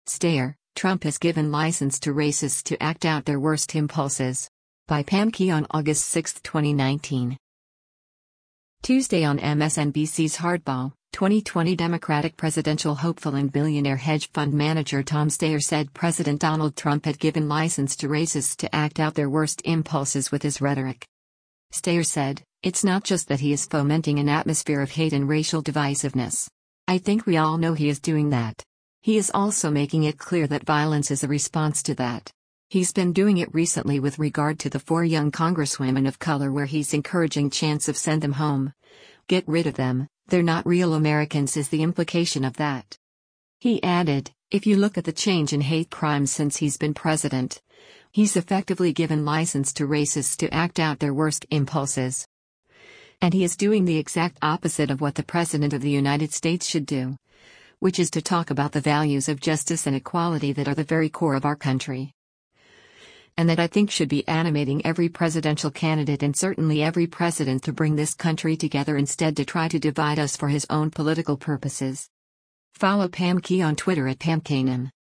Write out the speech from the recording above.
Stayer, Trump has given license to racists to act out their worst impulses. By Pam Key on August 6, 2019. Tuesday on MSNBC's Hardball, 2020 Democratic presidential hopeful and billionaire hedge fund manager Tom Stayer said President Donald Trump had given license to racists to act out their worst impulses with his rhetoric. Stayer said, "It's not just that he is fomenting an atmosphere of hate and racial divisiveness. I think we all know he is doing that. He is also making it clear that violence is a response to that. He's been doing it recently with regard to the 4 young congresswomen of color where he's encouraging chants of send them home. Get rid of them, they're not real Americans is the implication of that." He added, "If you look at the change in hate crimes since he's been president, he's effectively given license to racists to act out their worst impulses. And he is doing the exact opposite of what the President of the United States should do, which is to talk about the values of justice and equality that are the very core of our country. And that I think should be animating every presidential candidate and certainly every president to bring this country together instead to try to divide us for his own political purposes." Follow Pam Key on Twitter at PamKanem.